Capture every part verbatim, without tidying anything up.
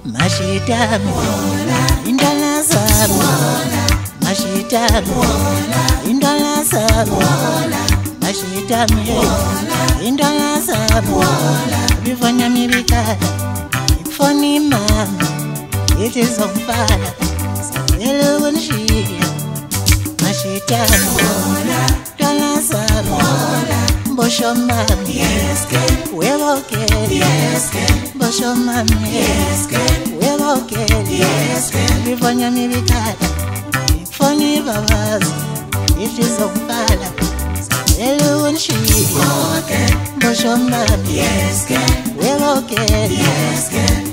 Mashitami indala zami Mashitami indala zami Mashitami indala zami Bifanya mibikala Ifoni mama It is on fire Hello and she Mashitami indala zami Bosho mami Yes, girl We're okay Yes, girl Bosho mami Yes, girl We're okay Yes, girl Bifanya mibikala Ifoni babazi It is on fire Hello and she Okay Bosho mami Yes, girl We're okay Yes, girl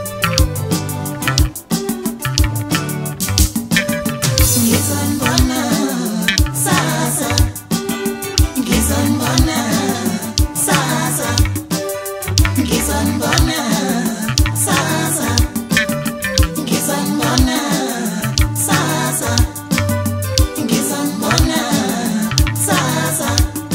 Ngizon bona Sasa Ngizon bona Sasa Ngizon bona Sasa Ngizon bona Sasa Ngizon bona Sasa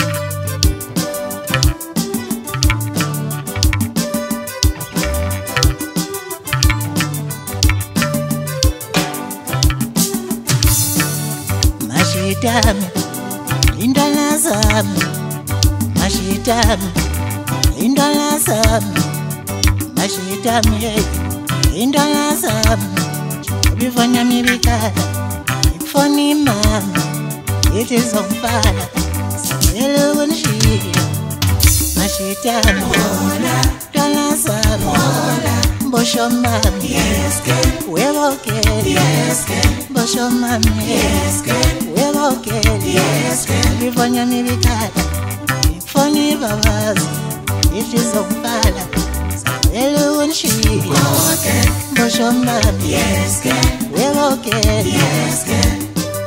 Mashitami indala zami Mashitami indala zami Mashitami indala zami Bifanya mibikala Ifoni mama It is on fire Hello and she Mashitami indala zami Bosho mami Yes, girl We're okay Yes, girl Bosho mami Yes, girl We're okay Yes, girl Bifanya mibikala Ifoni babazi It is on fire Hello and she Okay Bosho mami Yes, girl We're okay Yes, girl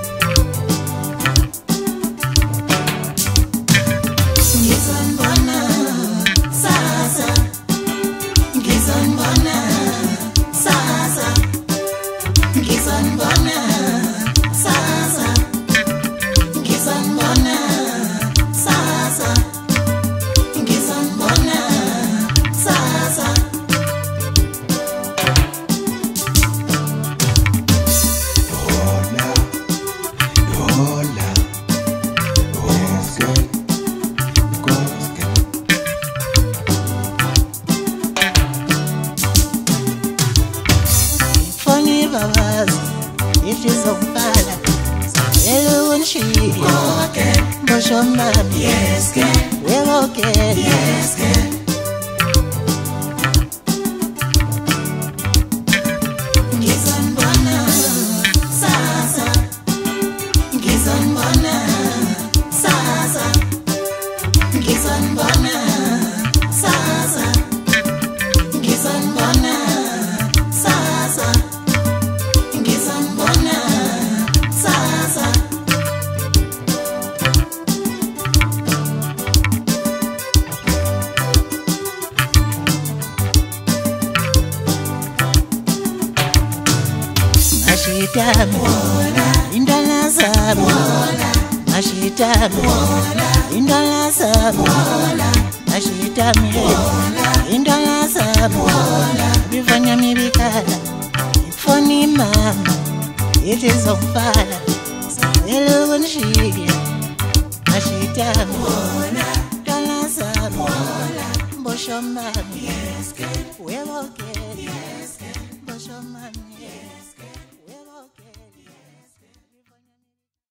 Ngizon bona Sasa Ngizon bona Sasa Ngizon bona Sasa Ngizon bona Sasa Ngizon bona Sasa Hola, hola, yes, girl, yes, girl. Funny babazi It is on fire Hello and she Okay Bosho mami Yes, girl We're okay Yes, girl Ngizon bona Sasa Ngizon bona Sasa Ngizon bona Sasa Ngizon bona Sasa Ngizon bona Sasa Mashitami indala zami Mashitami indala zami Mashitami indala zami Bifanya mibikala Ifoni mama It is on fire Hello and she Mashitami indala zami Bosho mami Yes, girl We're okay Yes, girl